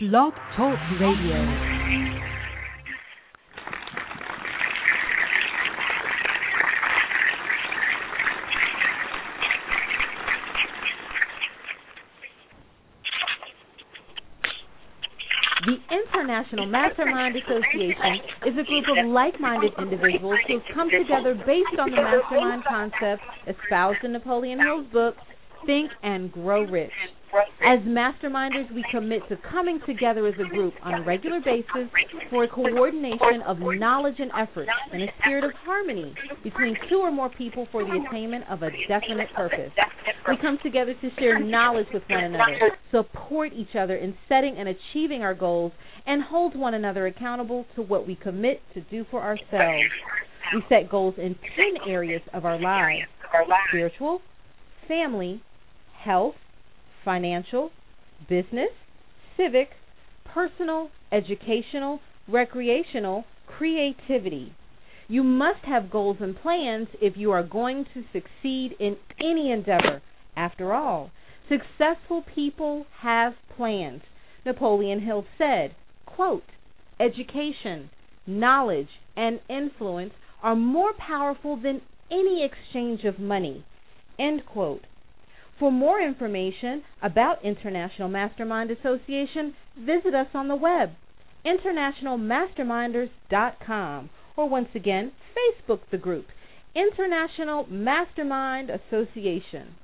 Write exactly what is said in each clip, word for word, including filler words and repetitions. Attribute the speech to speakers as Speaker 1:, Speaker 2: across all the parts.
Speaker 1: Blog Talk Radio. The International Mastermind Association is a group of like-minded individuals who have come together based on the mastermind concept espoused in Napoleon Hill's book, Think and Grow Rich. As masterminders, we commit to coming together as a group on a regular basis for a coordination of knowledge and effort in a spirit of harmony between two or more people for the attainment of a definite purpose. We come together to share knowledge with one another, support each other in setting and achieving our goals, and hold one another accountable to what we commit to do for ourselves. We set goals in ten areas of our lives: spiritual, family, health, financial, business, civic, personal, educational, recreational, creativity. You must have goals and plans if you are going to succeed in any endeavor. After all, successful people have plans. Napoleon Hill said, quote, "Education, knowledge, and influence are more powerful than any exchange of money," end quote. For more information about International Mastermind Association, visit us on the web, international masterminders dot com, or once again, Facebook the group, International Mastermind Association.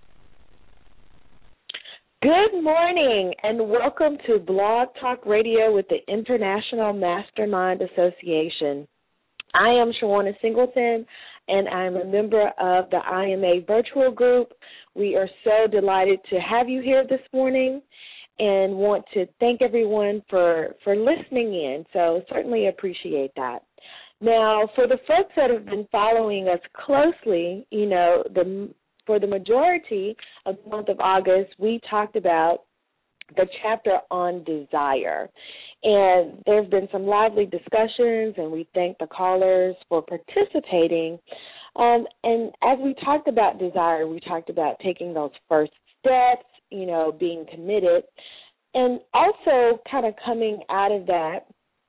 Speaker 2: Good morning and welcome to Blog Talk Radio with the International Mastermind Association. I am Shawana Singleton, and I'm a member of the I M A virtual group. We are so delighted to have you here this morning and want to thank everyone for, for listening in, so certainly appreciate that. Now, for the folks that have been following us closely, you know, the for the majority of the month of August, we talked about the chapter on desire. And there have been some lively discussions, and we thank the callers for participating. Um, and as we talked about desire, we talked about taking those first steps, you know, being committed. And also kind of coming out of that,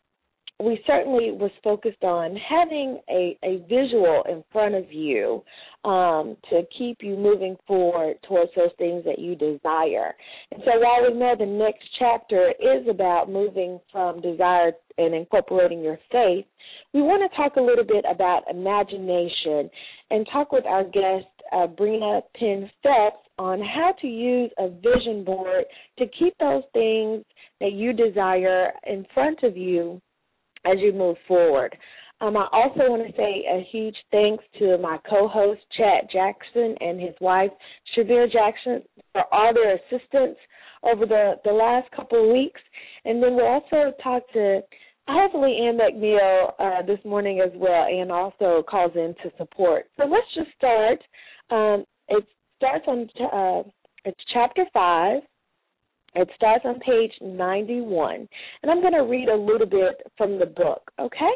Speaker 2: we certainly was focused on having a, a visual in front of you um, to keep you moving forward towards those things that you desire. And so while we know the next chapter is about moving from desire and incorporating your faith, we want to talk a little bit about imagination and talk with our guest, uh, Brina Penn Phelps, on how to use a vision board to keep those things that you desire in front of you as you move forward. Um, I also want to say a huge thanks to my co-host, Chad Jackson, and his wife, Shavir Jackson, for all their assistance over the, the last couple of weeks. And then we'll also talk to, hopefully, Ann McNeil uh, this morning as well, and also calls in to support. So let's just start. Um, it starts on, uh, it's chapter five. It starts on page ninety-one, and I'm going to read a little bit from the book, okay?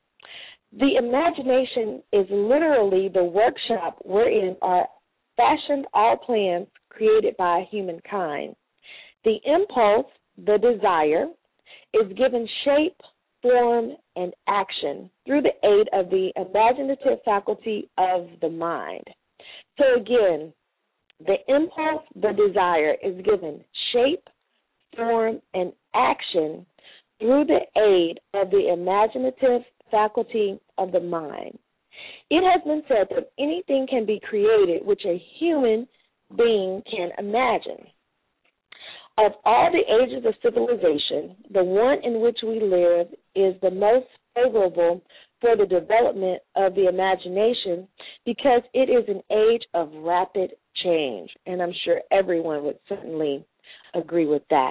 Speaker 2: The imagination is literally the workshop wherein are fashioned all plans created by humankind. The impulse, the desire, is given shape, form, and action through the aid of the imaginative faculty of the mind. So again, the impulse, the desire, is given shape, form, and action through the aid of the imaginative faculty of the mind. It has been said that anything can be created which a human being can imagine. Of all the ages of civilization, the one in which we live is the most favorable for the development of the imagination because it is an age of rapid change, and I'm sure everyone would certainly agree with that.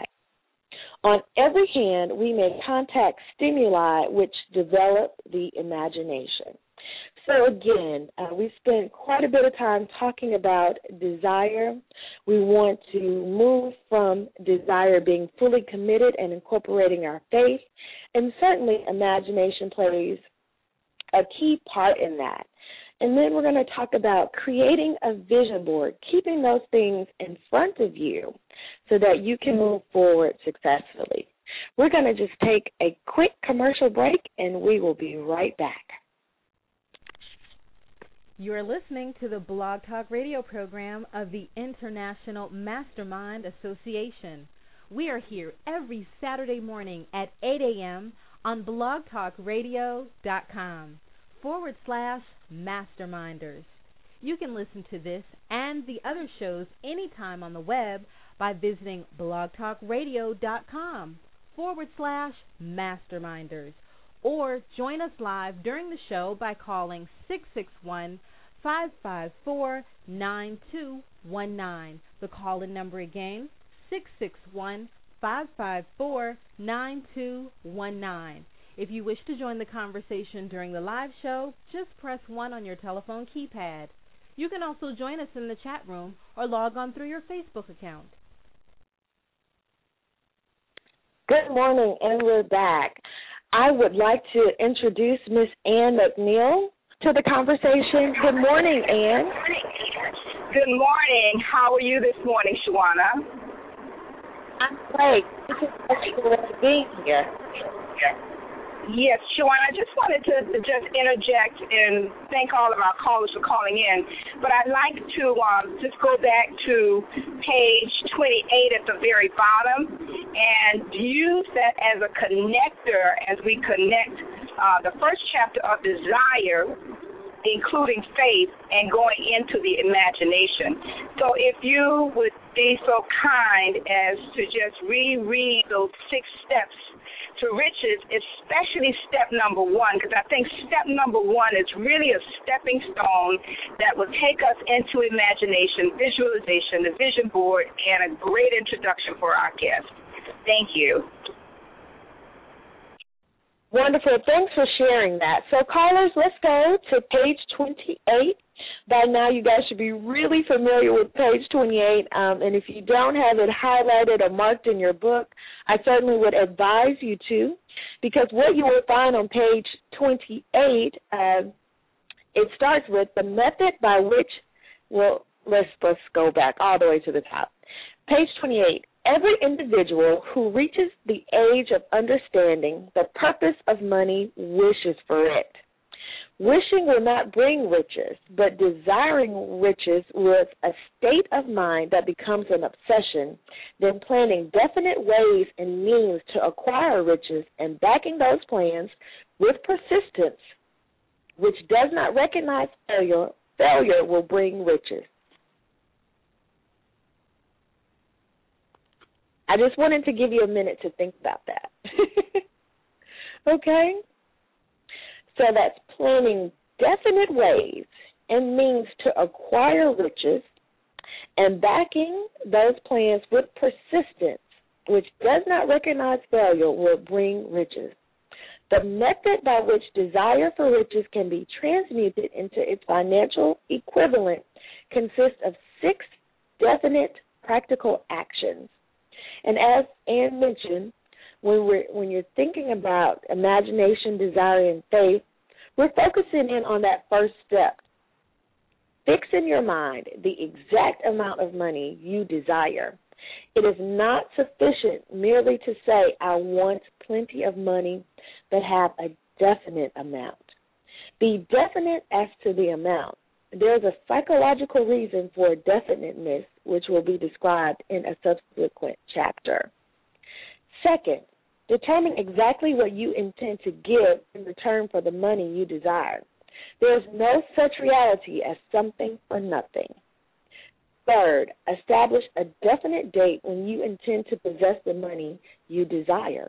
Speaker 2: On every hand, we may contact stimuli which develop the imagination. So again, uh, we spent quite a bit of time talking about desire. We want to move from desire being fully committed and incorporating our faith, and certainly imagination plays a key part in that. And then we're going to talk about creating a vision board, keeping those things in front of you so that you can move forward successfully. We're going to just take a quick commercial break, and we will be right back.
Speaker 1: You are listening to the Blog Talk Radio program of the International Mastermind Association. We are here every Saturday morning at eight a.m. on blogtalkradio.com forward slash masterminders. You can listen to this and the other shows anytime on the web by visiting blogtalkradio.com forward slash masterminders. Or join us live during the show by calling six six one, five five four, nine two one nine. The call-in number again, six six one, five five four, nine two one nine. If you wish to join the conversation during the live show, just press one on your telephone keypad. You can also join us in the chat room or log on through your Facebook account.
Speaker 2: Good morning, and we're back. I would like to introduce Miss Ann McNeil to the conversation. Good morning, Ann.
Speaker 3: Good morning. How are you this morning, Shawana?
Speaker 2: I'm great. This is great for being here.
Speaker 3: Yes, Shawana, I just wanted to just interject and thank all of our callers for calling in. But I'd like to um, just go back to page twenty-eight at the very bottom and use that as a connector as we connect uh, the first chapter of desire, including faith, and going into the imagination. So if you would be so kind as to just reread those six steps to riches, especially step number one, because I think step number one is really a stepping stone that will take us into imagination, visualization, the vision board, and a great introduction for our guests. Thank you.
Speaker 2: Wonderful. Thanks for sharing that. So, callers, let's go to page twenty-eight. By now, you guys should be really familiar with page twenty-eight, um, and if you don't have it highlighted or marked in your book, I certainly would advise you to, because what you will find on page twenty-eight, uh, it starts with the method by which, well, let's, let's go back all the way to the top. Page twenty-eight. Every individual who reaches the age of understanding the purpose of money wishes for it. Wishing will not bring riches, but desiring riches with a state of mind that becomes an obsession, then planning definite ways and means to acquire riches and backing those plans with persistence, which does not recognize failure, failure will bring riches. I just wanted to give you a minute to think about that. Okay? So that's planning definite ways and means to acquire riches and backing those plans with persistence, which does not recognize failure, will bring riches. The method by which desire for riches can be transmuted into its financial equivalent consists of six definite practical actions. And as Ann mentioned, when we're when you're thinking about imagination, desire, and faith, we're focusing in on that first step. Fix in your mind the exact amount of money you desire. It is not sufficient merely to say, I want plenty of money, but have a definite amount. Be definite as to the amount. There's a psychological reason for definiteness, which will be described in a subsequent chapter. Second, determine exactly what you intend to give in return for the money you desire. There is no such reality as something for nothing. Third, establish a definite date when you intend to possess the money you desire.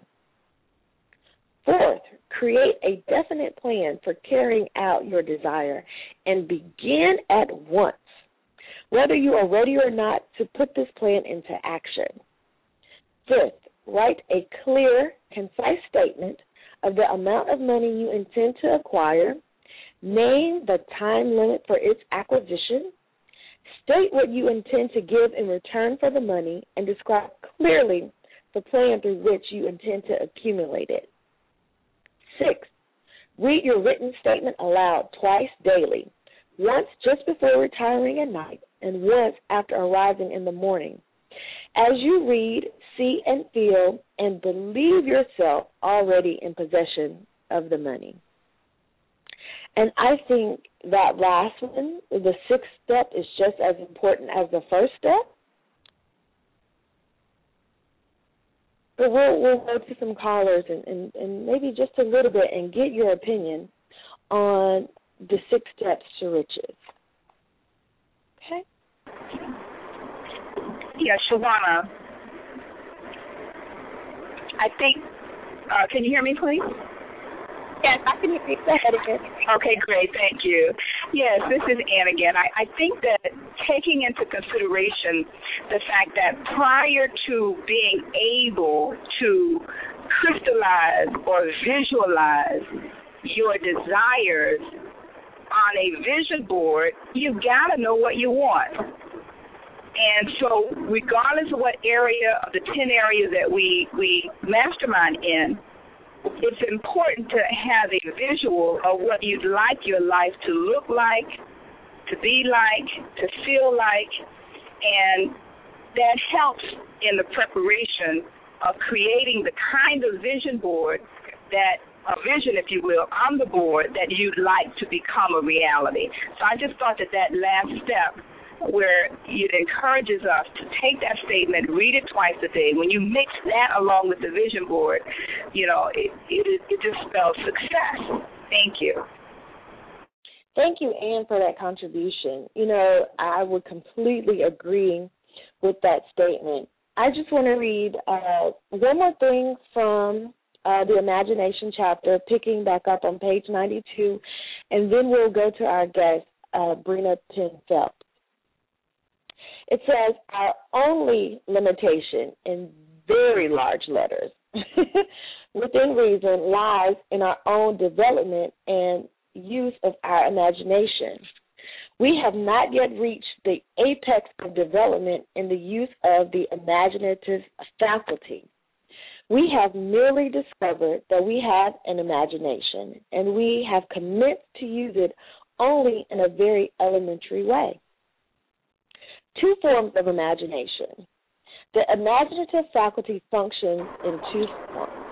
Speaker 2: Fourth, create a definite plan for carrying out your desire and begin at once, whether you are ready or not to put this plan into action. Fifth, write a clear, concise statement of the amount of money you intend to acquire, name the time limit for its acquisition, state what you intend to give in return for the money, and describe clearly the plan through which you intend to accumulate it. Six, read your written statement aloud twice daily, once just before retiring at night and once after arriving in the morning. As you read, see and feel and believe yourself already in possession of the money. And I think that last one, the sixth step, is just as important as the first step. But we'll, we'll go to some callers and, and, and maybe just a little bit and get your opinion on the six steps to riches. Okay?
Speaker 3: Yeah, Shawana, I think, uh, can you hear me, please?
Speaker 2: Yes, I can hear you. Go ahead again.
Speaker 3: Okay, great. Thank you. Yes, this is Ann again. I, I think that taking into consideration the fact that prior to being able to crystallize or visualize your desires on a vision board, you've got to know what you want. And so regardless of what area of the ten areas that we, we mastermind in, it's important to have a visual of what you'd like your life to look like, to be like, to feel like, and that helps in the preparation of creating the kind of vision board that, a vision, if you will, on the board that you'd like to become a reality. So I just thought that that last step where it encourages us to take that statement, read it twice a day. When you mix that along with the vision board, you know, it, it, it just spells success. Thank you.
Speaker 2: Thank you, Ann, for that contribution. You know, I would completely agree with that statement. I just want to read uh, one more thing from uh, the Imagination chapter, picking back up on page ninety-two, and then we'll go to our guest, uh, Brina Penn Phelps. It says, our only limitation, in very large letters, within reason, lies in our own development and use of our imagination. We have not yet reached the apex of development in the use of the imaginative faculty. We have merely discovered that we have an imagination, and we have commenced to use it only in a very elementary way. Two forms of imagination. The imaginative faculty functions in two forms.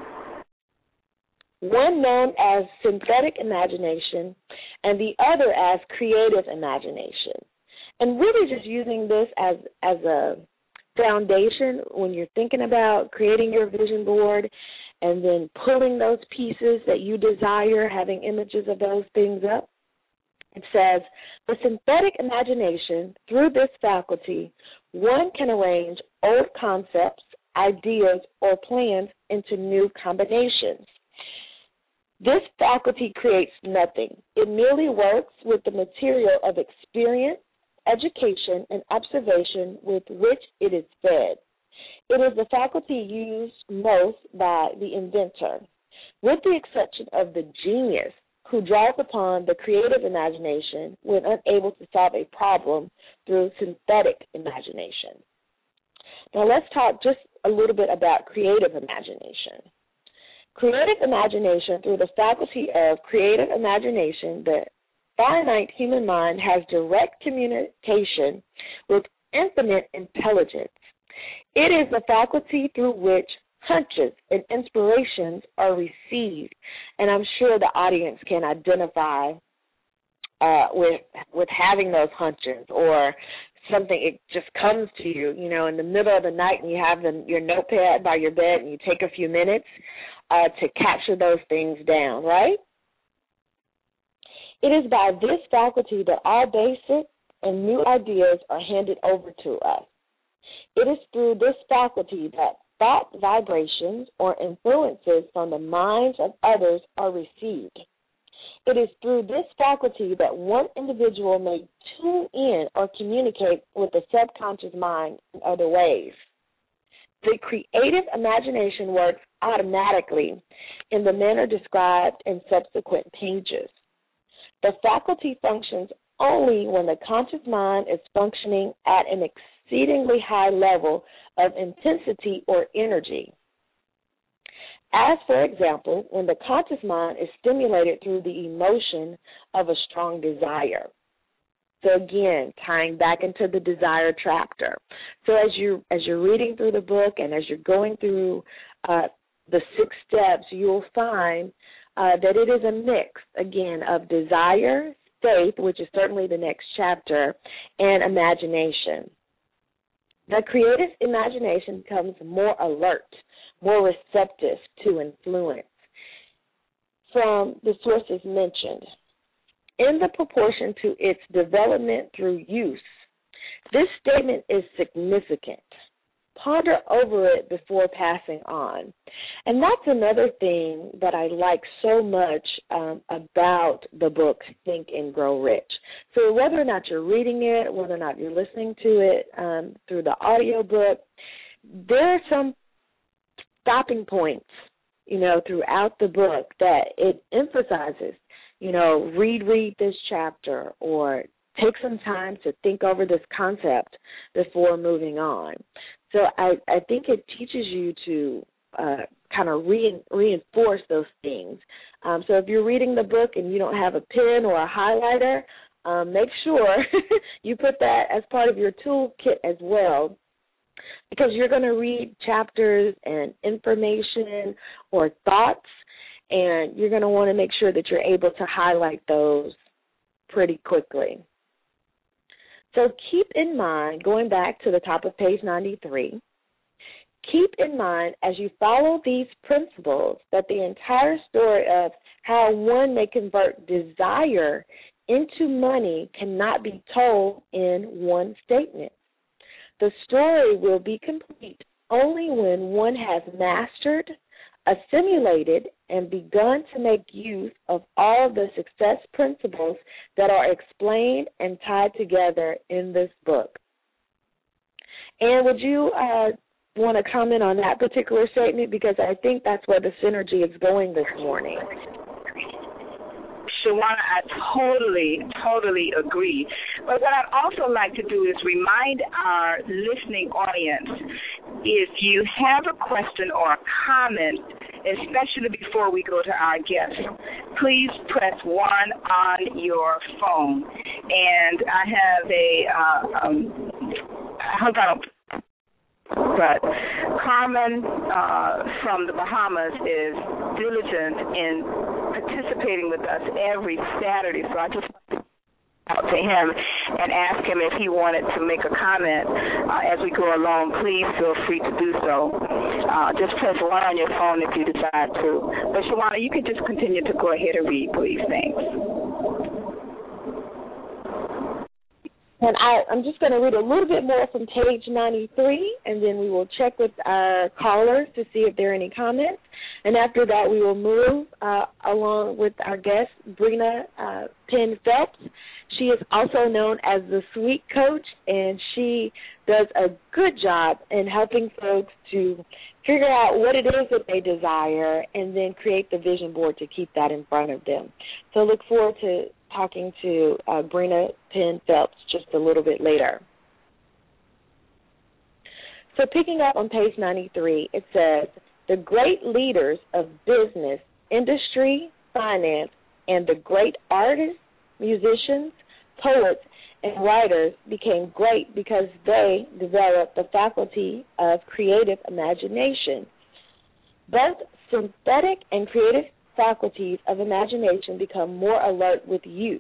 Speaker 2: One known as synthetic imagination and the other as creative imagination. And really just using this as, as a foundation when you're thinking about creating your vision board and then pulling those pieces that you desire, having images of those things up. It says, the synthetic imagination, through this faculty, one can arrange old concepts, ideas, or plans into new combinations. This faculty creates nothing. It merely works with the material of experience, education, and observation with which it is fed. It is the faculty used most by the inventor, with the exception of the genius, who draws upon the creative imagination when unable to solve a problem through synthetic imagination. Now let's talk just a little bit about creative imagination. Creative imagination, through the faculty of creative imagination, the finite human mind has direct communication with infinite intelligence. It is the faculty through which hunches and inspirations are received, and I'm sure the audience can identify uh, with with having those hunches or something. It just comes to you, you know, in the middle of the night, and you have the, your notepad by your bed, and you take a few minutes uh, to capture those things down, right? It is by this faculty that our basic and new ideas are handed over to us. It is through this faculty that thought vibrations or influences from the minds of others are received. It is through this faculty that one individual may tune in or communicate with the subconscious mind in other ways. The creative imagination works automatically in the manner described in subsequent pages. The faculty functions only when the conscious mind is functioning at an exceedingly high level of intensity or energy. As, for example, when the conscious mind is stimulated through the emotion of a strong desire. So again, tying back into the desire chapter. So as you as you're reading through the book and as you're going through uh, the six steps, you'll find uh, that it is a mix again of desire, faith, which is certainly the next chapter, and imagination. The creative imagination becomes more alert, more receptive to influence from the sources mentioned. In the proportion to its development through use, this statement is significant. Ponder over it before passing on. And that's another thing that I like so much um, about the book Think and Grow Rich. So whether or not you're reading it, whether or not you're listening to it um, through the audio book, there are some stopping points, you know, throughout the book that it emphasizes, you know, read, read this chapter or take some time to think over this concept before moving on. So I, I think it teaches you to uh, kind of re- reinforce those things. Um, so if you're reading the book and you don't have a pen or a highlighter, um, make sure you put that as part of your toolkit as well, because you're going to read chapters and information or thoughts, and you're going to want to make sure that you're able to highlight those pretty quickly. So keep in mind, going back to the top of page ninety-three, keep in mind as you follow these principles that the entire story of how one may convert desire into money cannot be told in one statement. The story will be complete only when one has mastered, assimilated, and begun to make use of all the success principles that are explained and tied together in this book. And would you uh, want to comment on that particular statement? Because I think that's where the synergy is going this morning.
Speaker 3: Shawana, I totally, totally agree. But what I'd also like to do is remind our listening audience, if you have a question or a comment, especially before we go to our guests, please press one on your phone. And I have a, uh, um, I hope I don't, but Carmen uh, from the Bahamas is diligent in participating with us every Saturday, so I just out to him and ask him if he wanted to make a comment uh, as we go along. Please feel free to do so. Uh, just press one on your phone if you decide to. But Shawana, you can just continue to go ahead and read, please. Thanks.
Speaker 2: And I, I'm just going to read a little bit more from page ninety-three, and then we will check with our callers to see if there are any comments. And after that, we will move uh, along with our guest, Brina uh, Penn Phelps. She is also known as the Sweet Coach, and she does a good job in helping folks to figure out what it is that they desire and then create the vision board to keep that in front of them. So look forward to talking to uh, Brina Penn Phelps just a little bit later. So picking up on page ninety-three, it says, the great leaders of business, industry, finance, and the great artists, musicians, poets, and writers became great because they developed the faculty of creative imagination. Both synthetic and creative faculties of imagination become more alert with use.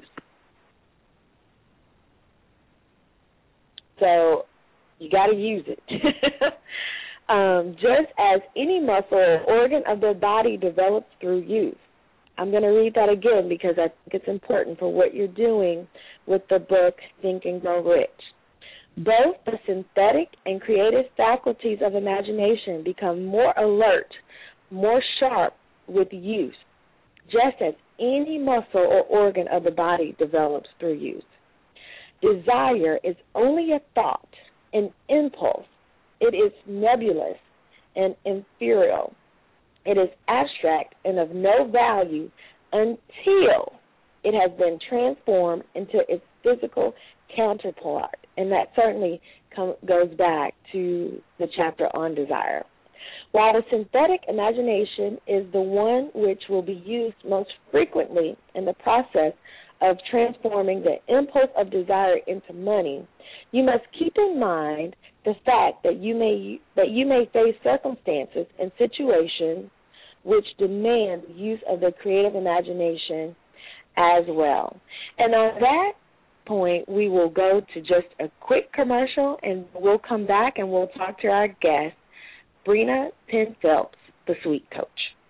Speaker 2: So you got to use it. um, just as any muscle or organ of the body develops through use. I'm going to read that again because I think it's important for what you're doing with the book Think and Grow Rich. Both the synthetic and creative faculties of imagination become more alert, more sharp with use, just as any muscle or organ of the body develops through use. Desire is only a thought, an impulse. It is nebulous and ethereal. It is abstract and of no value until it has been transformed into its physical counterpart. And that certainly com- goes back to the chapter on desire. While the synthetic imagination is the one which will be used most frequently in the process of transforming the impulse of desire into money, you must keep in mind the fact that you may that you may face circumstances and situations which demand the use of the creative imagination as well. And on that point, we will go to just a quick commercial, and we'll come back and we'll talk to our guest, Brina Penn Phelps, the Sweet Coach.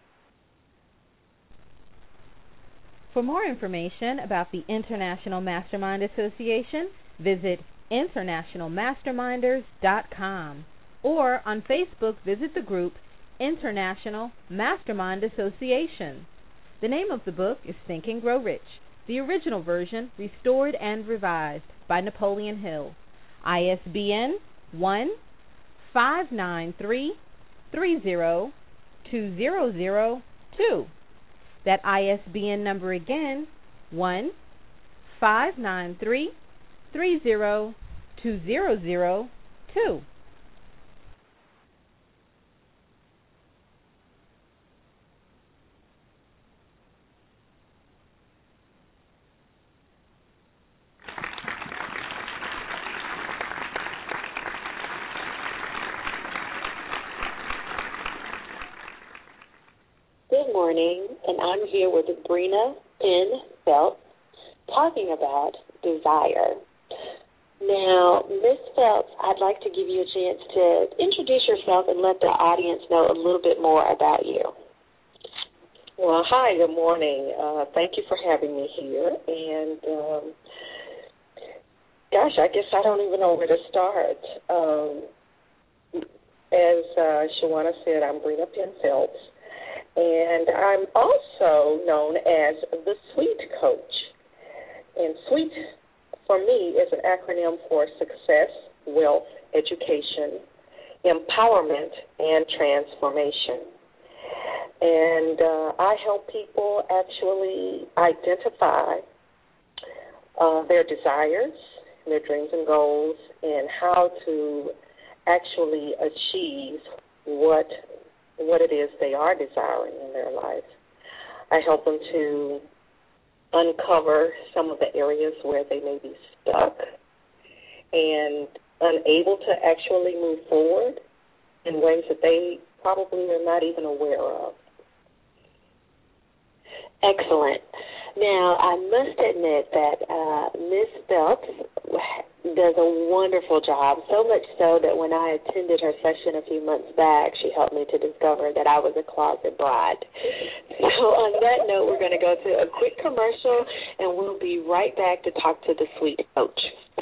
Speaker 1: For more information about the International Mastermind Association, visit international masterminders dot com, or on Facebook, visit the group International Mastermind Association. The name of the book is Think and Grow Rich, the original version restored and revised by Napoleon Hill. I S B N one five nine three three zero two zero zero two. That I S B N number again, one five nine three three zero two zero zero two.
Speaker 2: Good morning, and I'm here with Brina Penn Phelps talking about desire. Now, Miz Phelps, I'd like to give you a chance to introduce yourself and let the audience know a little bit more about you.
Speaker 4: Well, hi, good morning. Uh, thank you for having me here. And, um, gosh, I guess I don't even know where to start. Um, as uh, Shawana said, I'm Brina Penn Phelps. And I'm also known as the Sweet Coach. And SWEET, for me, is an acronym for Success, Wealth, Education, Empowerment, and Transformation. And uh, I help people actually identify uh, their desires, their dreams and goals, and how to actually achieve what what it is they are desiring in their life. I help them to uncover some of the areas where they may be stuck and unable to actually move forward in ways that they probably are not even aware of.
Speaker 2: Excellent. Now, I must admit that uh, Miz Phelps does a wonderful job, so much so that when I attended her session a few months back, she helped me to discover that I was a closet bride. So on that note, we're going to go to a quick commercial, and we'll be right back to talk to the Sweet Coach.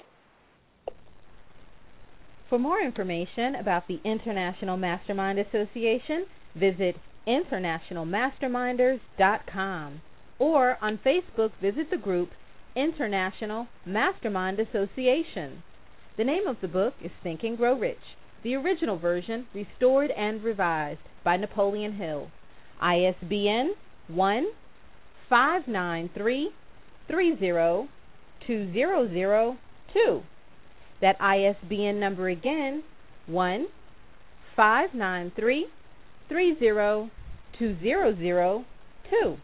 Speaker 1: For more information about the International Mastermind Association, visit international masterminders dot com, or on Facebook, visit the group International Mastermind Association. The name of the book is Think and Grow Rich, the original version restored and revised by Napoleon Hill. I S B N one five nine three three zero two zero zero two. That I S B N number again, one five nine three three zero two zero zero two.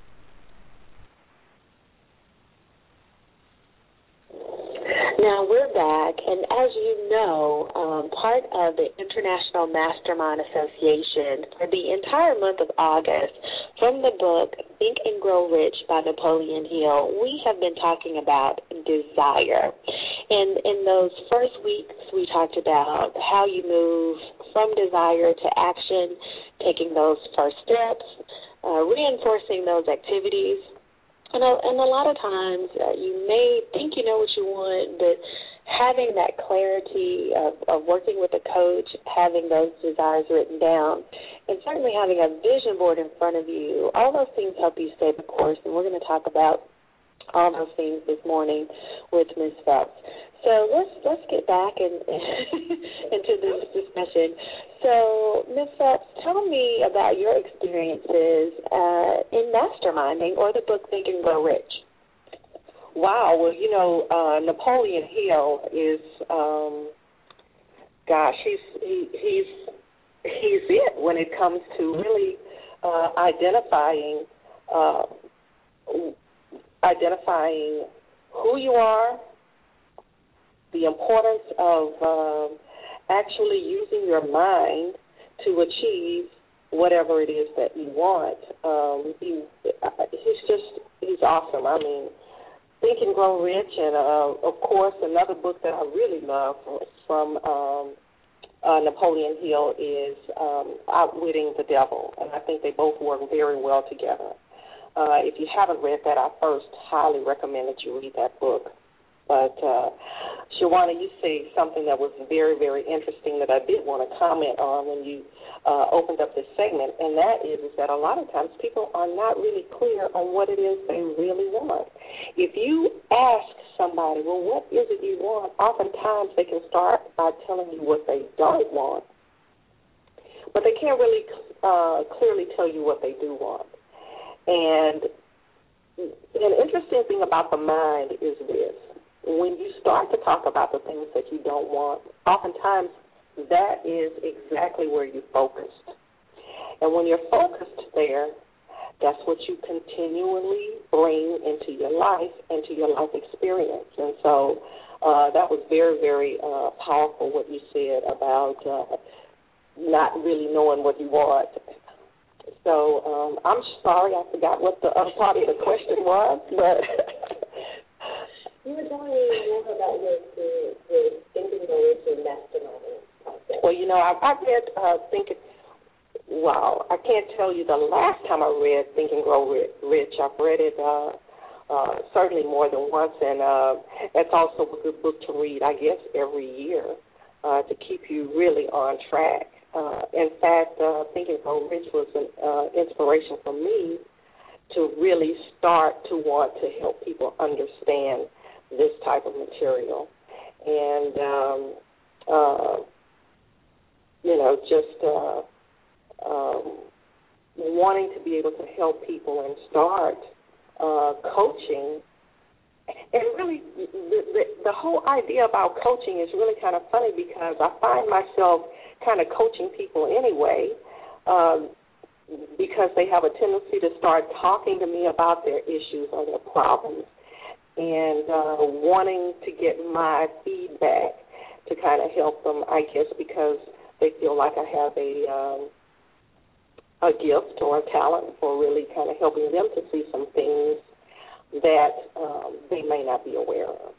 Speaker 2: Now, we're back, and as you know, um, part of the International Mastermind Association for the entire month of August, from the book Think and Grow Rich by Napoleon Hill, we have been talking about desire. And in those first weeks, we talked about how you move from desire to action, taking those first steps, uh, reinforcing those activities. And a, and a lot of times uh, you may think you know what you want, but having that clarity of, of working with a coach, having those desires written down, and certainly having a vision board in front of you, all those things help you stay the course. And we're going to talk about all those things this morning with Miz Phelps. So let's let's get back in, into this discussion. So, Miz Phelps, tell me about your experiences uh, in masterminding or the book Think and Grow Rich.
Speaker 4: Wow. Well, you know, uh, Napoleon Hill is, um, gosh, he's he, he's he's it when it comes to really uh, identifying uh, identifying who you are, the importance of uh, actually using your mind to achieve whatever it is that you want. Um, he, he's just, he's awesome. I mean, Think and Grow Rich, and uh, of course, another book that I really love from um, uh, Napoleon Hill is um, Outwitting the Devil, and I think they both work very well together. Uh, if you haven't read that, I first highly recommend that you read that book. But, uh, Shawana, you say something that was very, very interesting that I did want to comment on when you uh, opened up this segment, and that is, is that a lot of times people are not really clear on what it is they really want. If you ask somebody, well, what is it you want, oftentimes they can start by telling you what they don't want, but they can't really uh, clearly tell you what they do want. And an interesting thing about the mind is this. When you start to talk about the things that you don't want, oftentimes that is exactly where you're focused. And when you're focused there, that's what you continually bring into your life, into your life experience. And so uh, that was very, very uh, powerful what you said about uh, not really knowing what you want. So um, I'm sorry I forgot what the other part of the question was, but...
Speaker 2: You were telling me more about your experience with Think and Grow Rich and Mastermind process.
Speaker 4: Well, you know, I, I read uh, Think, wow, I can't tell you the last time I read Think and Grow Rich. I've read it uh, uh, certainly more than once, and uh, it's also a good book to read, I guess, every year uh, to keep you really on track. Uh, in fact, uh, Think and Grow Rich was an uh, inspiration for me to really start to want to help people understand this type of material. And, um, uh, you know, just uh, um, wanting to be able to help people and start uh, coaching. And really, the, the, the whole idea about coaching is really kind of funny because I find myself kind of coaching people anyway, um, because they have a tendency to start talking to me about their issues or their problems and uh, wanting to get my feedback to kind of help them, I guess, because they feel like I have a um, a gift or a talent for really kind of helping them to see some things that um, they may not be aware of.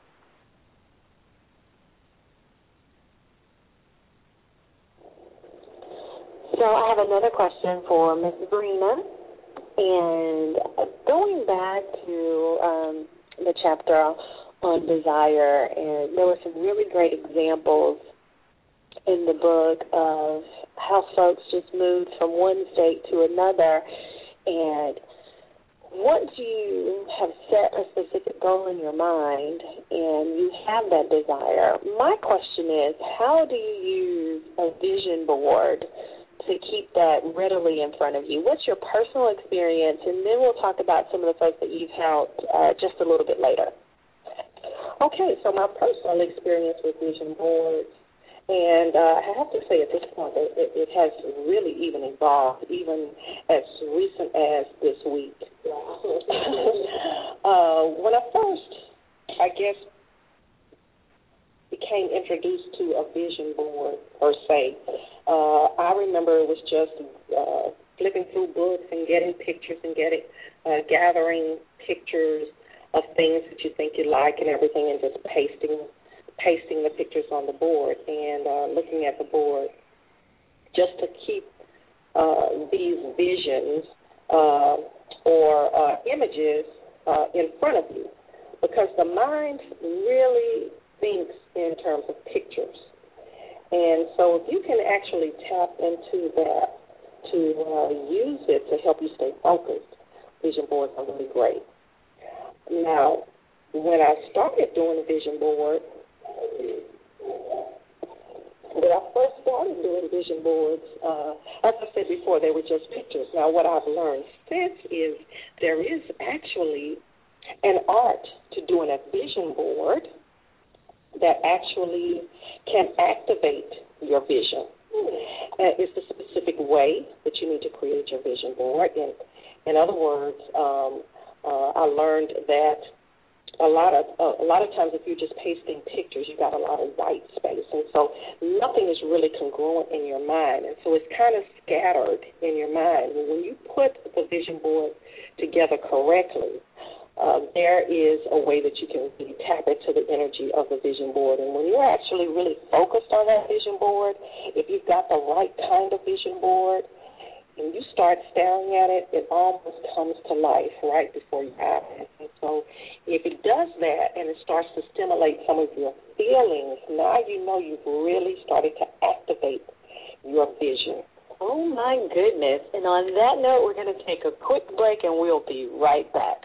Speaker 2: So I have another question for Miz Brina, and going back to um, the chapter on desire, and there were some really great examples in the book of how folks just moved from one state to another, and once you have set a specific goal in your mind and you have that desire, my question is, how do you use a vision board to keep that readily in front of you? What's your personal experience? And then we'll talk about some of the folks that you've helped uh, just a little bit later.
Speaker 4: Okay, so my personal experience with vision boards, and uh, I have to say at this point that it, it has really even evolved, even as recent as this week. uh, when I first, I guess, became introduced to a vision board, per se, uh, I remember it was just uh, flipping through books and getting pictures and getting, uh, gathering pictures of things that you think you like and everything, and just pasting pasting the pictures on the board and uh, looking at the board just to keep uh, these visions uh, or uh, images uh, in front of you, because the mind really thinks in terms of pictures. And so if you can actually tap into that to uh, use it to help you stay focused, vision boards are really great. Now, when I started doing a vision board, when I first started doing vision boards, uh, as I said before, they were just pictures. Now, what I've learned since is there is actually an art to doing a vision board that actually can activate your vision. Uh, it's the specific way that you need to create your vision board. In, in other words, um, uh, I learned that a lot of uh, a lot of times if you're just pasting pictures, you got a lot of white space, and so nothing is really congruent in your mind, and so it's kind of scattered in your mind. And when you put the vision board together correctly, uh, there is a way that you can really tap into the energy of the vision board. And when you're actually really focused on that vision board, if you've got the right kind of vision board, and you start staring at it, it almost comes to life right before your eyes. And so if it does that and it starts to stimulate some of your feelings, now you know you've really started to activate your vision.
Speaker 2: Oh, my goodness. And on that note, we're going to take a quick break, and we'll be right back.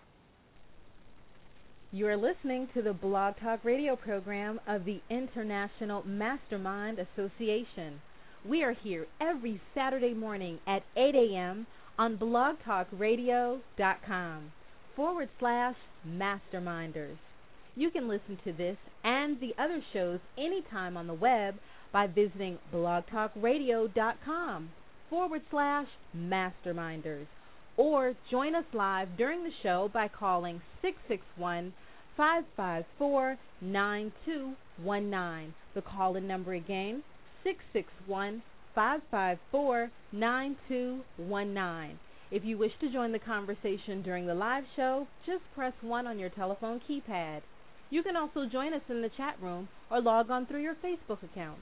Speaker 1: You are listening to the Blog Talk Radio program of the International Mastermind Association. We are here every Saturday morning at eight a.m. on blogtalkradio.com forward slash masterminders. You can listen to this and the other shows anytime on the web by visiting blogtalkradio.com forward slash masterminders. Or join us live during the show by calling six six one, five five four, nine two one nine. The call-in number again, six six one, five five four, nine two one nine. If you wish to join the conversation during the live show, just press one on your telephone keypad. You can also join us in the chat room or log on through your Facebook account.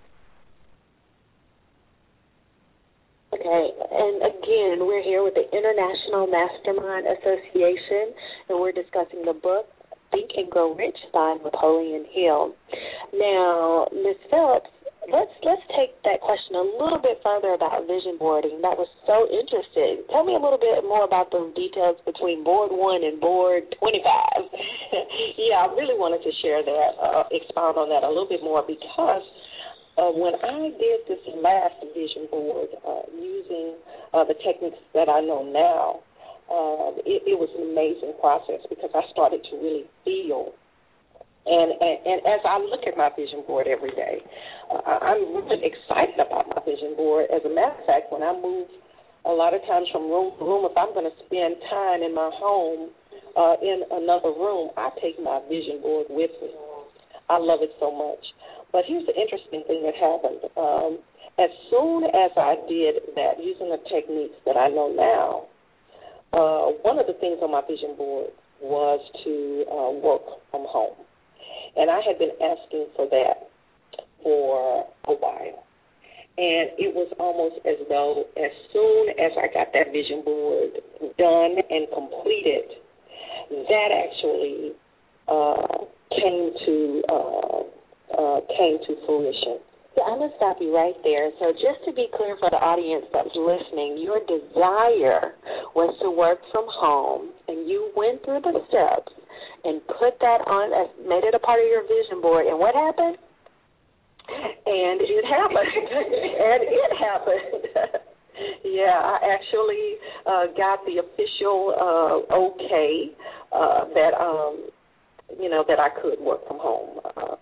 Speaker 2: Okay, and again, we're here with the International Mastermind Association, and we're discussing the book, Think and Grow Rich by Napoleon Hill. Now, Miz Phelps, let's let's take that question a little bit further about vision boarding. That was so interesting. Tell me a little bit more about those details between board one and board twenty-five.
Speaker 4: Yeah, I really wanted to share that, uh, expound on that a little bit more, because Uh, when I did this last vision board uh, using uh, the techniques that I know now, uh, it, it was an amazing process, because I started to really feel. And, and, and as I look at my vision board every day, uh, I'm really excited about my vision board. As a matter of fact, when I move a lot of times from room to room, if I'm going to spend time in my home uh, in another room, I take my vision board with me. I love it so much. But here's the interesting thing that happened. Um, as soon as I did that, using the techniques that I know now, uh, one of the things on my vision board was to uh, work from home. And I had been asking for that for a while. And it was almost as though as soon as I got that vision board done and completed, that actually uh, came to uh, Uh, came to fruition.
Speaker 2: Yeah, I'm going to stop you right there. So just to be clear for the audience that's listening, your desire was to work from home, and you went through the steps and put that on, uh, made it a part of your vision board, and what happened?
Speaker 4: And it happened. and it happened. Yeah, I actually uh, got the official uh, okay uh, that, um, you know, that I could work from home. Uh,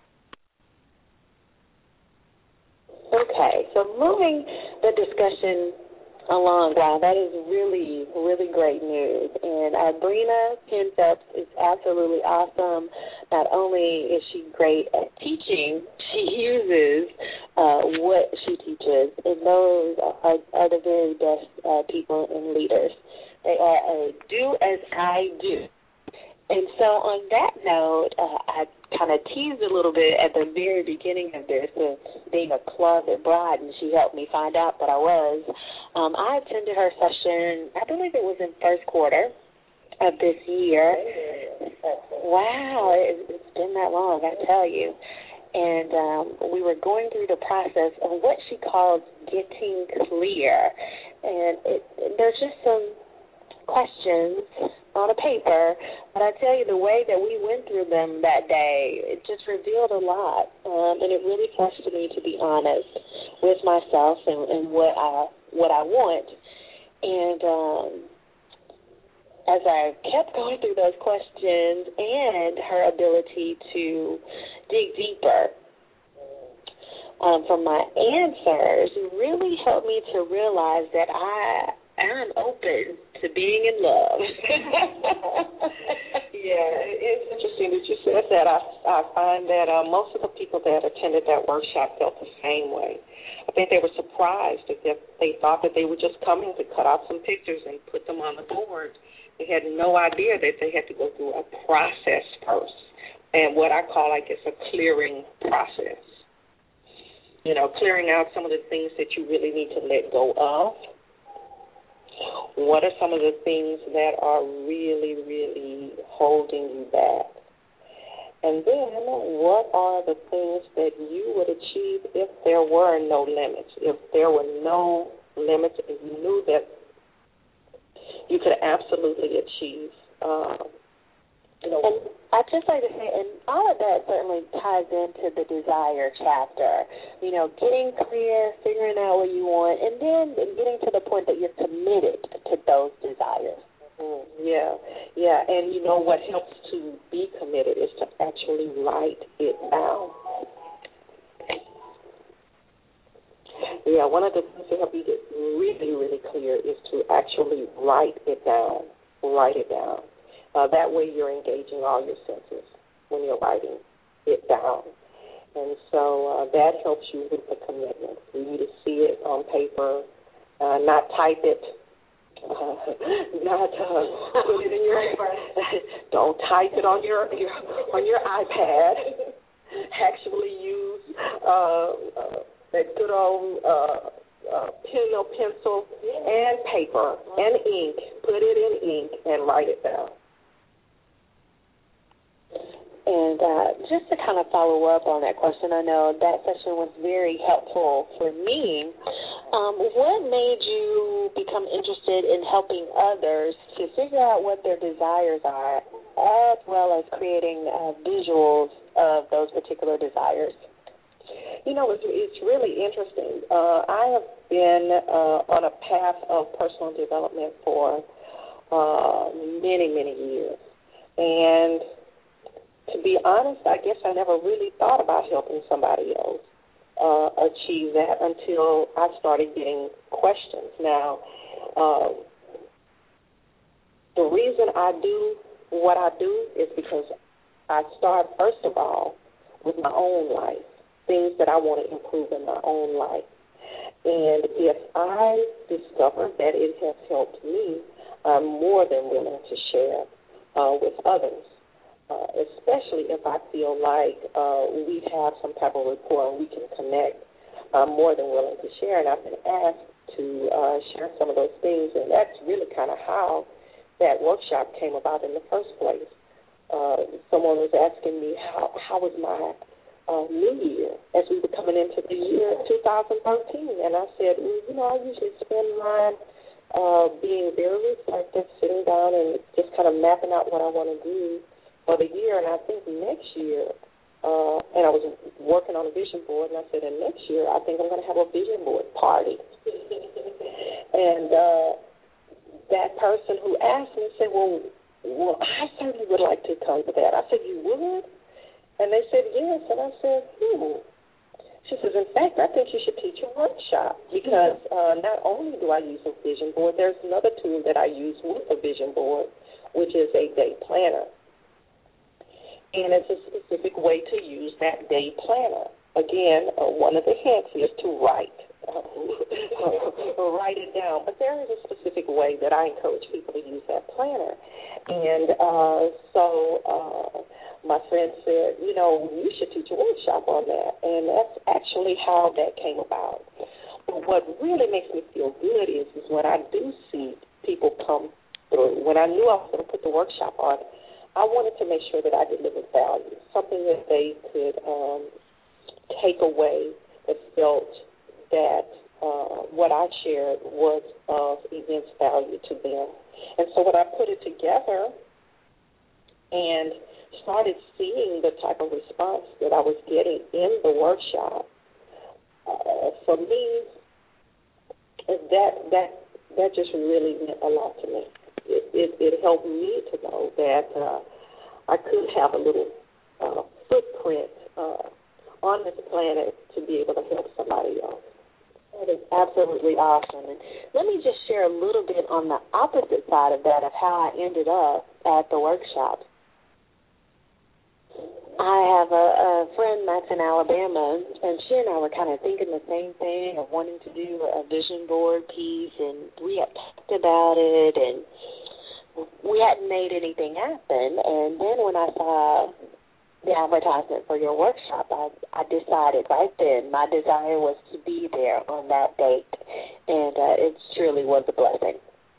Speaker 2: Okay, so moving the discussion along, wow, that is really, really great news. And Brina Penn Phelps is absolutely awesome. Not only is she great at teaching, she uses uh, what she teaches, and those are, are the very best uh, people and leaders. They are a do as I do. And so on that note, uh, I kind of teased a little bit at the very beginning of this, uh, being a closet bride, and she helped me find out that I was. Um, I attended her session, I believe it was in first quarter of this year. Wow, it, it's been that long, I tell you. And um, we were going through the process of what she calls getting clear. And it, there's just some questions on a paper, but I tell you, the way that we went through them that day, it just revealed a lot, um, and it really forced me to be honest with myself and, and what I what I want. And um, as I kept going through those questions and her ability to dig deeper um, from my answers, it really helped me to realize that I
Speaker 4: I'm open to being in love. Yeah, it's interesting that you said that. I, I find that uh, most of the people that attended that workshop felt the same way. I think they were surprised that they thought that they were just coming to cut out some pictures and put them on the board. They had no idea that they had to go through a process first, and what I call, I guess, a clearing process. You know, clearing out some of the things that you really need to let go of. What are some of the things that are really, really holding you back? And then what are the things that you would achieve if there were no limits, if there were no limits and you knew that you could absolutely achieve uh, you know,
Speaker 2: and I'd just like to say, and all of that certainly ties into the desire chapter. You know, getting clear, figuring out what you want, and then getting to the point that you're committed to those desires.
Speaker 4: Mm, yeah, yeah, and you know what helps to be committed is to actually write it down. Yeah, one of the things to help you get really, really clear is to actually write it down. Write it down. Uh, that way you're engaging all your senses when you're writing it down. And so uh, that helps you with the commitment, for you to see it on paper, uh, not type it, uh, not uh, put it in your don't type it on your, your on your iPad. Actually use uh, uh, that good old uh, uh, pen or pencil and paper and ink. Put it in ink and write it down.
Speaker 2: And uh, just to kind of follow up on that question, I know that session was very helpful for me. Um, what made you become interested in helping others to figure out what their desires are, as well as creating uh, visuals of those particular desires?
Speaker 4: You know, it's, it's really interesting. Uh, I have been uh, on a path of personal development for uh, many, many years. And to be honest, I guess I never really thought about helping somebody else uh, achieve that until I started getting questions. Now, uh, the reason I do what I do is because I start, first of all, with my own life, things that I want to improve in my own life. And if I discover that it has helped me, I'm more than willing to share uh, with others. Uh, especially if I feel like uh, we have some type of rapport and we can connect, I'm more than willing to share. And I've been asked to uh, share some of those things, and that's really kind of how that workshop came about in the first place. Uh, someone was asking me how how was my uh, new year as we were coming into the year two thousand thirteen, and I said, well, you know, I usually spend mine uh, being very reflective, sitting down and just kind of mapping out what I want to do for the year. And I think next year, uh, and I was working on a vision board, and I said, and next year I think I'm going to have a vision board party. And uh, that person who asked me said, well, well, I certainly would like to come to that. I said, you would? And they said, yes. And I said, hmm. She says, in fact, I think you should teach a workshop because uh, not only do I use a vision board, there's another tool that I use with a vision board, which is a day planner. And it's a specific way to use that day planner. Again, uh, one of the hints is to write. Uh, write it down. But there is a specific way that I encourage people to use that planner. And uh, so uh, my friend said, you know, you should teach a workshop on that. And that's actually how that came about. But what really makes me feel good is, is when I do see people come through. When I knew I was going to put the workshop on, I wanted to make sure that I delivered value, something that they could um, take away that felt that uh, what I shared was of immense value to them. And so when I put it together and started seeing the type of response that I was getting in the workshop, uh, for me, that that that just really meant a lot to me. It, it, it helped me to know that uh, I could have a little uh, footprint uh, on this planet to be able to help somebody else. That is absolutely awesome. And let me just share a little bit on the opposite side of that, of how I ended up at the workshop. I have a, a friend that's in Alabama, and she and I were kind of thinking the same thing of wanting to do a vision board piece, and we had talked about it, and we hadn't made anything happen. And then when I saw the advertisement for your workshop, I, I decided right then my desire was to be there on that date, and uh, it truly was a blessing.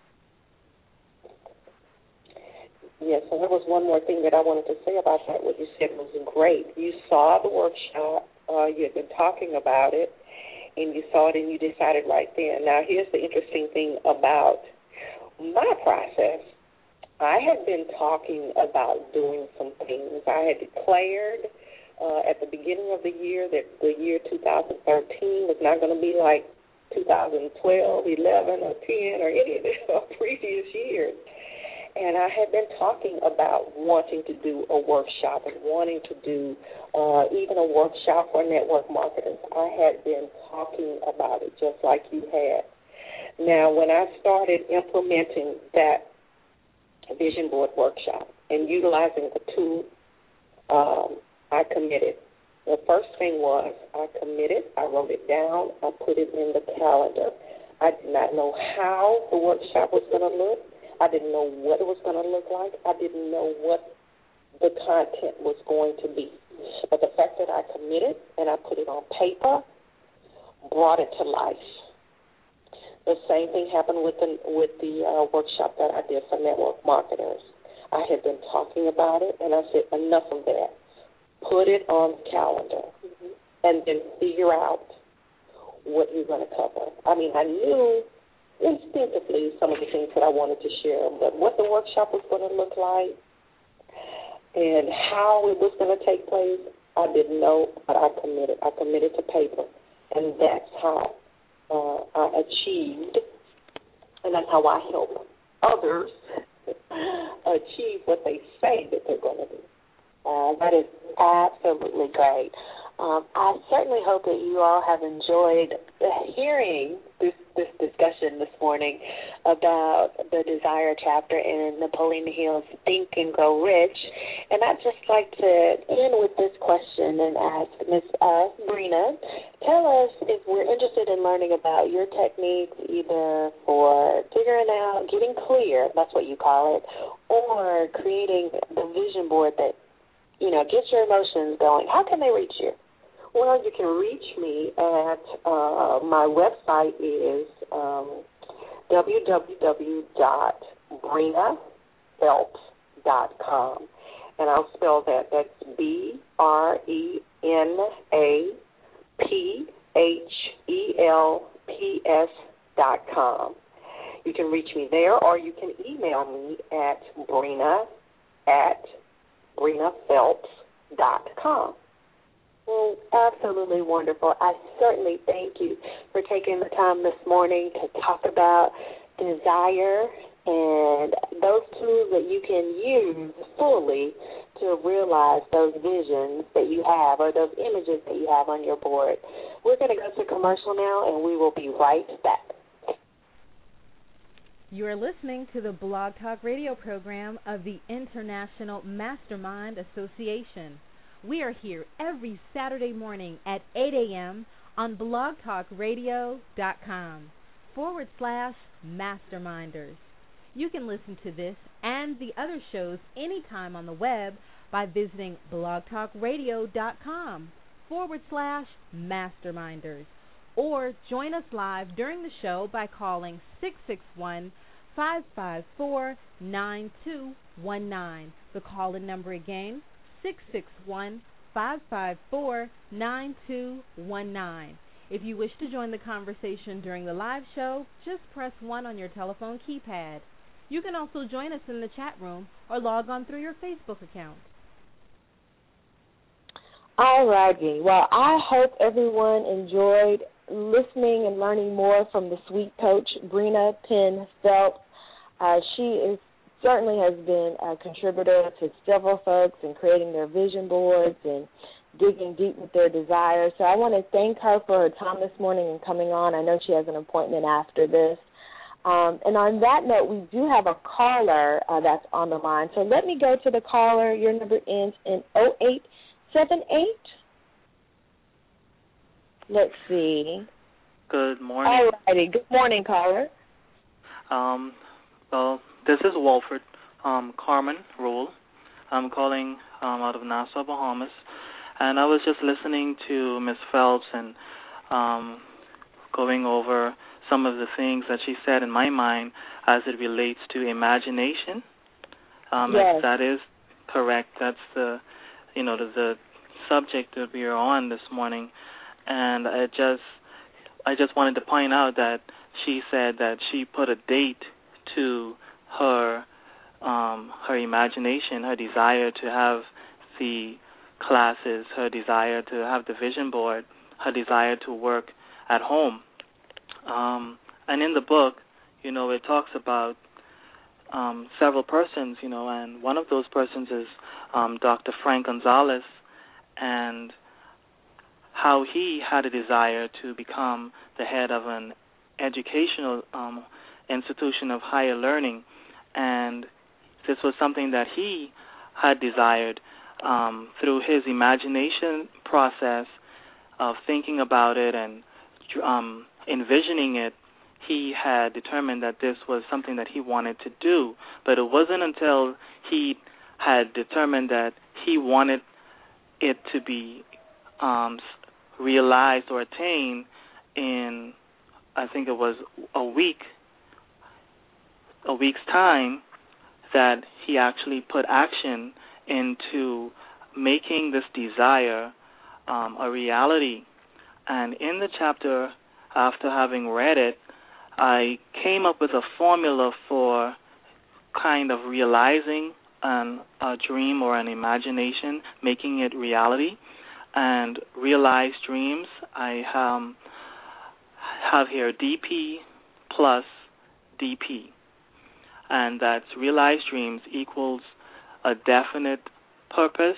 Speaker 4: Yes, and there was one more thing that I wanted to say about that. What you said was great. You saw the workshop, uh, you had been talking about it, and you saw it and you decided right then. Now, here's the interesting thing about my process. I had been talking about doing some things. I had declared uh, at the beginning of the year that the year two thousand thirteen was not going to be like two thousand twelve, eleven, or ten, or any of the previous years. And I had been talking about wanting to do a workshop and wanting to do uh, even a workshop for network marketers. I had been talking about it just like you had. Now, when I started implementing that vision board workshop and utilizing the tool, um, I committed. The first thing was I committed, I wrote it down, I put it in the calendar. I did not know how the workshop was going to look. I didn't know what it was going to look like. I didn't know what the content was going to be. But the fact that I committed and I put it on paper brought it to life. The same thing happened with the, with the uh, workshop that I did for network marketers. I had been talking about it, and I said, enough of that. Put it on the calendar, mm-hmm. and then figure out what you're going to cover. I mean, I knew instinctively some of the things that I wanted to share, but what the workshop was going to look like and how it was going to take place, I didn't know, but I committed. I committed to paper, and that's how uh, I achieved, and that's how I help others achieve what they say that they're going to do. Uh, that is absolutely great. Um, I certainly hope that you all have enjoyed hearing this, this discussion this morning about the Desire chapter in Napoleon Hill's Think and Grow Rich. And I'd just like to end with this question and ask Miz Uh, Brina, tell us if we're interested in learning about your techniques either for figuring out, getting clear, that's what you call it, or creating the vision board that, you know, gets your emotions going. How can they reach you? Well, you can reach me at uh, my website is um, w w w dot brina phelps dot com, and I'll spell that. That's B R E N A P H E L P S dot com. You can reach me there, or you can email me at brina at brina phelps dot com. Well, absolutely wonderful. I certainly thank you for taking the time this morning to talk about desire and those tools that you can use fully to realize those visions that you have or those images that you have on your board. We're going to go to commercial now, and we will be right back.
Speaker 1: You are listening to the Blog Talk Radio program of the International Mastermind Association. We are here every Saturday morning at eight a.m. on blogtalkradio.com forward slash masterminders. You can listen to this and the other shows anytime on the web by visiting blogtalkradio.com forward slash masterminders. Or join us live during the show by calling six six one, five five four, nine two one nine. The call-in number again, six six one, five five four, nine two one nine. If you wish to join the conversation during the live show, just press one on your telephone keypad. You can also join us in the chat room or log on through your Facebook account.
Speaker 2: All righty. Well, I hope everyone enjoyed listening and learning more from the sweet coach, Brina Penn Phelps. Uh, she is certainly has been a contributor to several folks in creating their vision boards and digging deep with their desires. So I want to thank her for her time this morning and coming on. I know she has an appointment after this. Um, and on that note, we do have a caller uh, that's on the line. So let me go to the caller. Your number ends in oh eight seven eight. Let's see.
Speaker 5: Good morning.
Speaker 2: All righty. Good morning, caller.
Speaker 5: Um, well, this is Walford um, Carmen Rule. I'm calling um, out of Nassau, Bahamas. And I was just listening to Miss Phelps and um, going over some of the things that she said in my mind as it relates to imagination. Um,
Speaker 2: yes.
Speaker 5: If that is correct. That's the, you know, the, the subject that we are on this morning. And I just, I just wanted to point out that she said that she put a date to her, um, her imagination, her desire to have the classes, her desire to have the vision board, her desire to work at home. Um, and in the book, you know, it talks about um, several persons, you know, and one of those persons is um, Doctor Frank Gonzalez, and how he had a desire to become the head of an educational um, institution of higher learning, and this was something that he had desired um, through his imagination process of thinking about it and um, envisioning it. He had determined that this was something that he wanted to do, but it wasn't until he had determined that he wanted it to be um, realized or attained in, I think it was a week, a week's time, that he actually put action into making this desire um, a reality. And in the chapter, after having read it, I came up with a formula for kind of realizing an, a dream or an imagination, making it reality. And realized dreams, I um, have here D P plus D P. And that's realized dreams equals a definite purpose,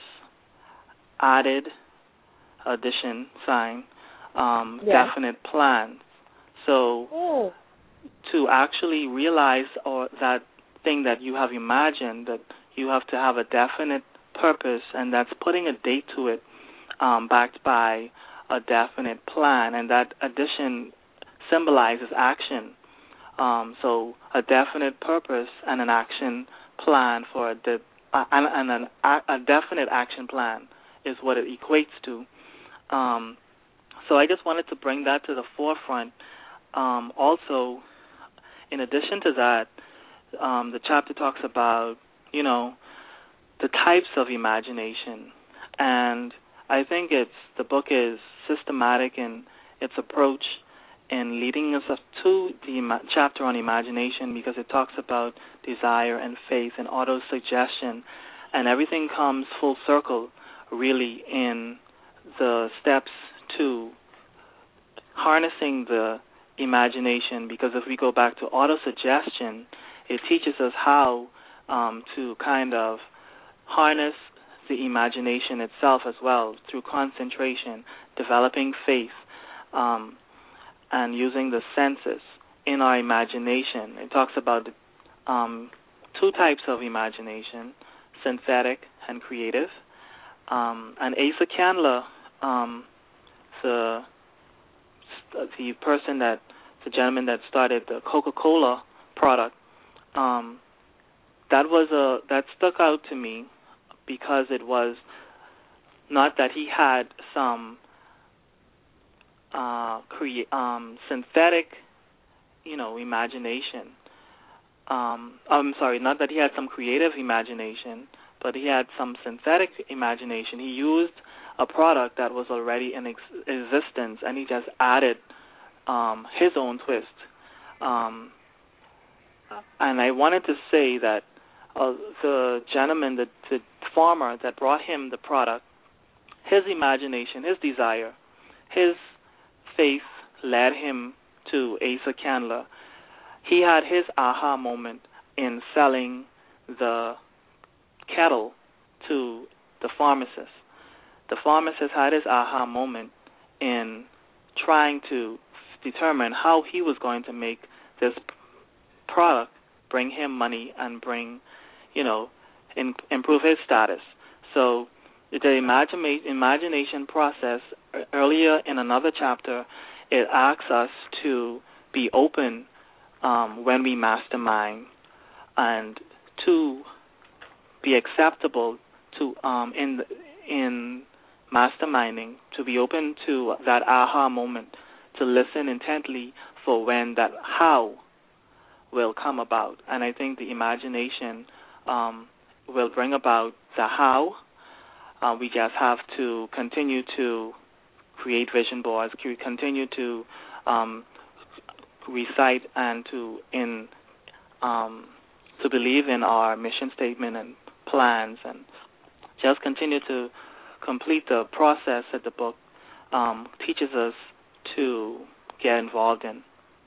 Speaker 5: added, addition, sign, um,
Speaker 2: yeah.
Speaker 5: definite plan. So
Speaker 2: oh.
Speaker 5: to actually realize or that thing that you have imagined, that you have to have a definite purpose, and that's putting a date to it, um, backed by a definite plan, and that addition symbolizes action. Um, so a definite purpose and an action plan for a, de- uh, and, and an, a, a definite action plan is what it equates to. Um, so I just wanted to bring that to the forefront. Um, also, in addition to that, um, the chapter talks about, you know, the types of imagination, and I think it's the book is systematic in its approach in leading us up to the ima- chapter on imagination, because it talks about desire and faith and auto-suggestion, and everything comes full circle really in the steps to harnessing the imagination, because if we go back to auto-suggestion, it teaches us how um, to kind of harness the imagination itself as well through concentration, developing faith, um, and using the senses in our imagination. It talks about um, two types of imagination, synthetic and creative. Um, and Asa Candler, um, the the person that, the gentleman that started the Coca-Cola product, um, that was a that stuck out to me because it was not that he had some uh, crea- um, synthetic, you know, imagination. Um, I'm sorry, not that he had some creative imagination, but he had some synthetic imagination. He used a product that was already in ex- existence, and he just added um, his own twist. Um, and I wanted to say that uh, the gentleman, the, the farmer that brought him the product, his imagination, his desire, his faith led him to Asa Candler. He had his aha moment in selling the kettle to the pharmacist. the pharmacist had his aha moment in trying to determine how he was going to make this product bring him money and bring, you know, in, improve his status. So the imagine, imagination process, earlier in another chapter, it asks us to be open um, when we mastermind and to be acceptable to um, in in masterminding, to be open to that aha moment, to listen intently for when that how will come about. And I think the imagination um, will bring about the how. Uh, we just have to continue to create vision boards, continue to um, recite and to in um, to believe in our mission statement and plans, and just continue to complete the process that the book um, teaches us to get involved in.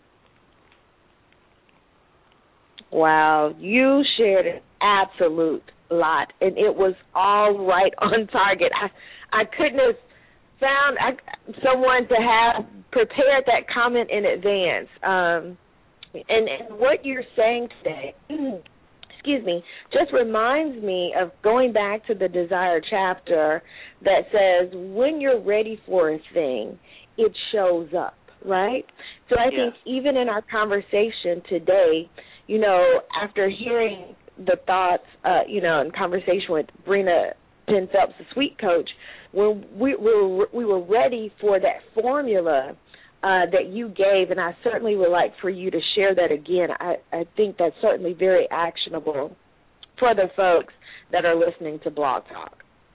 Speaker 2: Wow, you shared an absolute lot, and it was all right on target. I, I couldn't have found I, someone to have prepared that comment in advance. Um, and, and what you're saying today, excuse me, just reminds me of going back to the Desire chapter that says when you're ready for a thing, it shows up, right? So I
Speaker 5: yeah.
Speaker 2: think even in our conversation today, you know, after hearing the thoughts, uh, you know, in conversation with Brina Penn Phelps, the sweet coach, when we, we, were, we were ready for that formula uh, that you gave, and I certainly would like for you to share that again. I, I think that's certainly very actionable for the folks that are listening to Blog Talk.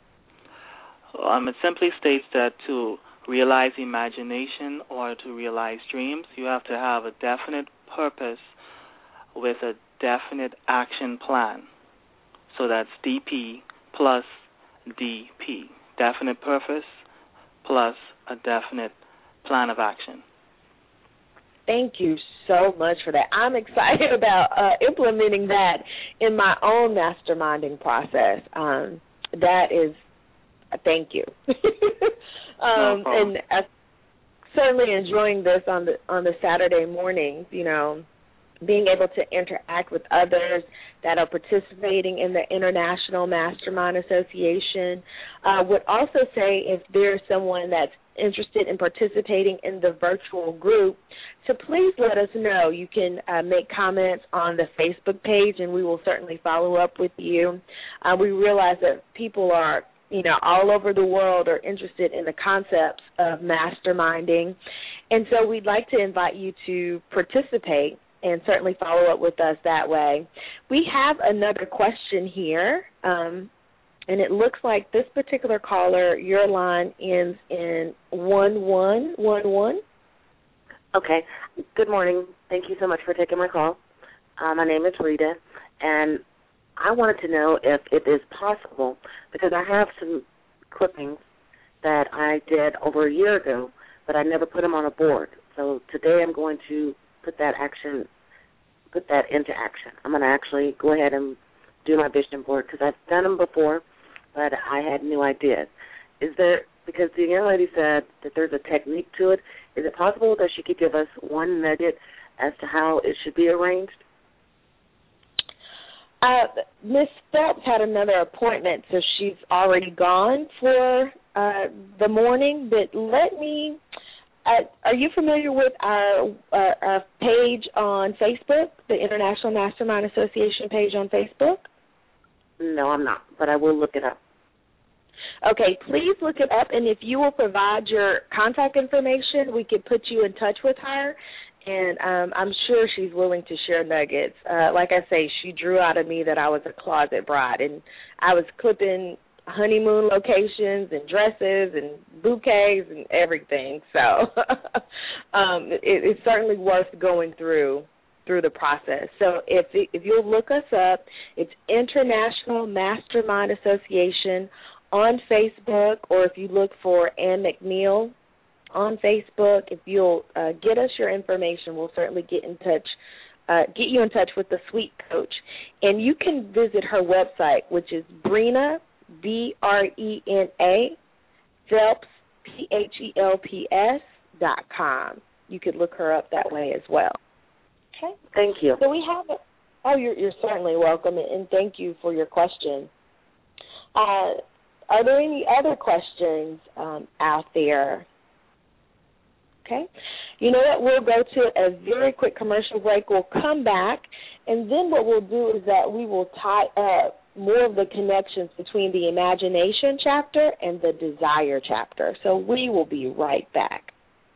Speaker 5: Um, it simply states that to realize imagination or to realize dreams, you have to have a definite purpose with a definite action plan. So that's D P plus D P, definite purpose plus a definite plan of action.
Speaker 2: Thank you so much for that. I'm excited about uh, implementing that in my own masterminding process. Um, that is, uh, thank you. um,
Speaker 5: no
Speaker 2: and uh, certainly enjoying this on the on the Saturday mornings, you know, being able to interact with others that are participating in the International Mastermind Association. I uh, would also say if there's someone that's interested in participating in the virtual group, to please let us know. You can uh, make comments on the Facebook page, and we will certainly follow up with you. Uh, we realize that people are, you know, all over the world are interested in the concepts of masterminding, and so we'd like to invite you to participate and certainly follow up with us that way. We have another question here, um, and it looks like this particular caller, your line ends in one one one one.
Speaker 6: Okay. Good morning. Thank you so much for taking my call. Uh, my name is Rita, and I wanted to know if it is possible, because I have some clippings that I did over a year ago, but I never put them on a board. So today I'm going to put that action, put that into action. I'm going to actually go ahead and do my vision board, because I've done them before, but I had new ideas. Is there, because the young lady said that there's a technique to it, is it possible that she could give us one nugget as to how it should be arranged?
Speaker 2: Uh, Miss Phelps had another appointment, so she's already gone for uh, the morning, but let me, uh, are you familiar with our, uh, our page on Facebook, the International Mastermind Association page on Facebook?
Speaker 6: No, I'm not, but I will look it up.
Speaker 2: Okay, please look it up, and if you will provide your contact information, we could put you in touch with her, and um, I'm sure she's willing to share nuggets. Uh, like I say, she drew out of me that I was a closet bride, and I was clipping honeymoon locations and dresses and bouquets and everything, so um, it, it's certainly worth going through through the process. So if if you'll look us up, it's International Mastermind Association on Facebook, or if you look for Ann McNeil on Facebook, if you'll uh, get us your information, we'll certainly get in touch, uh, get you in touch with the Sweet Coach. And you can visit her website, which is Brena, B R E N A, Phelps, P H E L P S dot com. You could look her up that way as well. Okay.
Speaker 6: Thank you.
Speaker 2: So we have, a, oh, you're, you're certainly welcome, and thank you for your question. Uh, are there any other questions um, out there? Okay. You know what? We'll go to a very quick commercial break. We'll come back, and then what we'll do is that we will tie up more of the connections between the imagination chapter and the desire chapter. So we will be right back.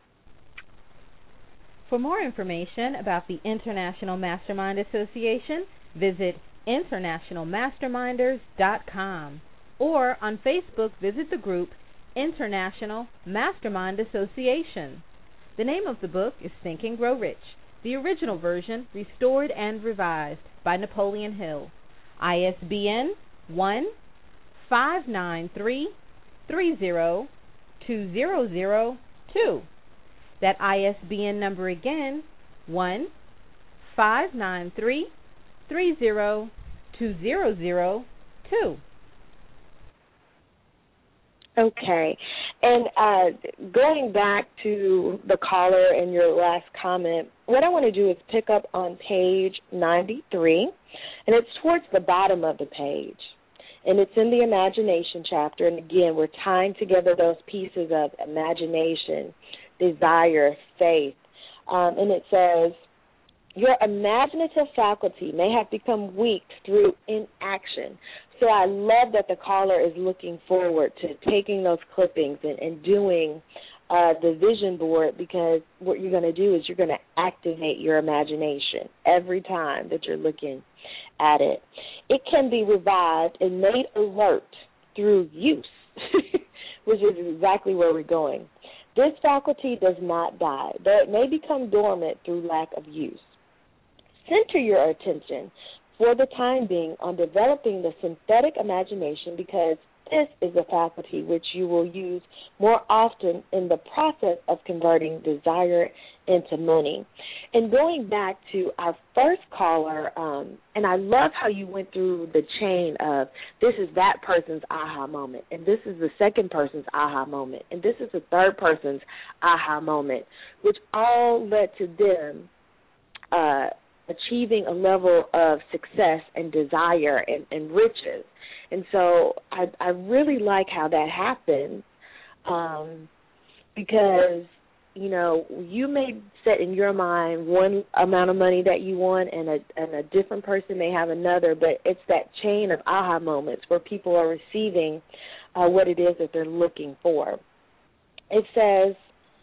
Speaker 1: For more information about the International Mastermind Association, visit international masterminders dot com, or on Facebook, visit the group International Mastermind Association. The name of the book is Think and Grow Rich, the original version restored and revised by Napoleon Hill. I S B N one five nine three three zero two zero zero two. That I S B N number again, one five nine three three zero two zero zero two.
Speaker 2: Okay. And uh, going back to the caller and your last comment, what I want to do is pick up on page ninety-three, and it's towards the bottom of the page. And it's in the imagination chapter. And, again, we're tying together those pieces of imagination, desire, faith. Um, and it says, your imaginative faculty may have become weak through inaction. So I love that the caller is looking forward to taking those clippings and, and doing uh, the vision board, because what you're going to do is you're going to activate your imagination every time that you're looking at it. It can be revived and made alert through use, which is exactly where we're going. This faculty does not die, though it may become dormant through lack of use. Center your attention for the time being on developing the synthetic imagination, because this is a faculty which you will use more often in the process of converting desire into money. And going back to our first caller, um, and I love how you went through the chain of this is that person's aha moment, and this is the second person's aha moment, and this is the third person's aha moment, which all led to them uh, achieving a level of success and desire and, and riches. And so I, I really like how that happens, um, because, you know, you may set in your mind one amount of money that you want, and a, and a different person may have another, but it's that chain of aha moments where people are receiving uh, what it is that they're looking for. It says,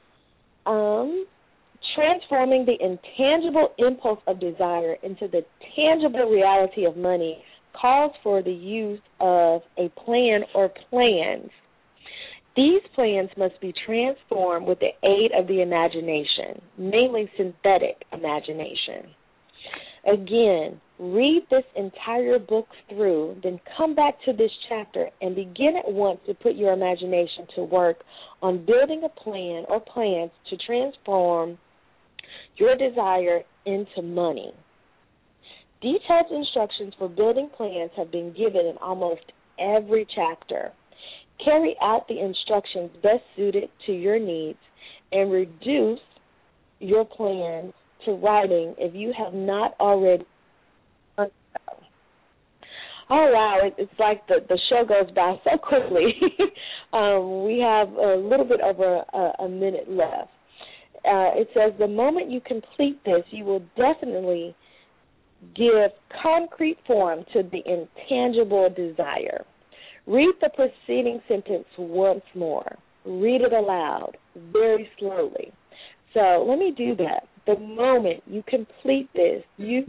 Speaker 2: um, transforming the intangible impulse of desire into the tangible reality of money calls for the use of a plan or plans. These plans must be transformed with the aid of the imagination, mainly synthetic imagination. Again, read this entire book through, then come back to this chapter and begin at once to put your imagination to work on building a plan or plans to transform your desire into money. Detailed instructions for building plans have been given in almost every chapter. Carry out the instructions best suited to your needs and reduce your plan to writing if you have not already. Oh, wow, it's like the, the show goes by so quickly. um, we have a little bit over a, a minute left. Uh, it says, the moment you complete this, you will definitely give concrete form to the intangible desire. Read the preceding sentence once more. Read it aloud, very slowly. So let me do that. The moment you complete this, you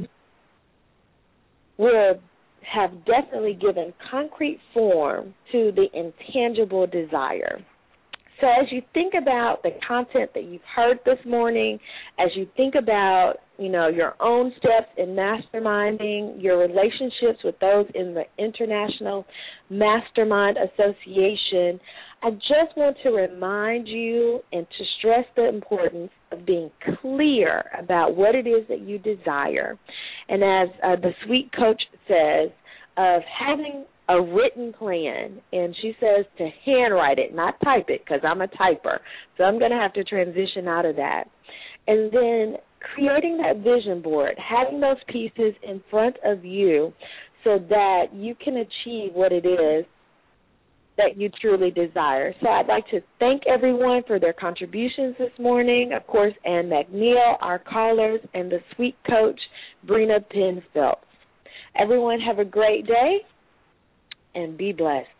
Speaker 2: will have definitely given concrete form to the intangible desire. So as you think about the content that you've heard this morning, as you think about, you know, your own steps in masterminding, your relationships with those in the International Mastermind Association, I just want to remind you and to stress the importance of being clear about what it is that you desire. And as uh, the sweet coach says, of having a written plan, and she says to handwrite it, not type it, because I'm a typer. So I'm going to have to transition out of that. And then creating that vision board, having those pieces in front of you so that you can achieve what it is that you truly desire. So I'd like to thank everyone for their contributions this morning, of course, Ann McNeil, our callers, and the sweet coach, Brina Penn Phelps. Everyone have a great day and be blessed.